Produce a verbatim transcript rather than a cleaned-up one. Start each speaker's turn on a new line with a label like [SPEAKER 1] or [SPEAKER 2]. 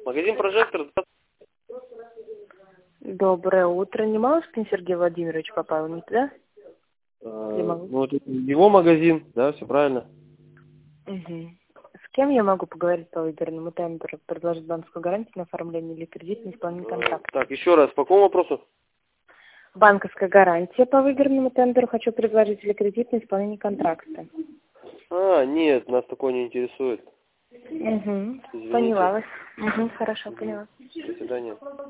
[SPEAKER 1] Магазин «Прожектор».
[SPEAKER 2] Доброе утро. Не Малышкин Сергей Владимирович попал, не туда?
[SPEAKER 1] Э, ну, это его магазин, да, все правильно.
[SPEAKER 2] Угу. С кем я могу поговорить по выбранному тендеру? Предложить банковскую гарантию на оформление или кредит на исполнение контракта?
[SPEAKER 1] Так, еще раз, по какому вопросу?
[SPEAKER 2] Банковская гарантия по выигранному тендеру. Хочу предложить или кредит на исполнение контракта.
[SPEAKER 1] А, нет, нас такое не интересует.
[SPEAKER 2] Угу.
[SPEAKER 1] Извините.
[SPEAKER 2] Поняла вас. Угу, хорошо,
[SPEAKER 1] Угу.
[SPEAKER 2] поняла.
[SPEAKER 1] До свидания.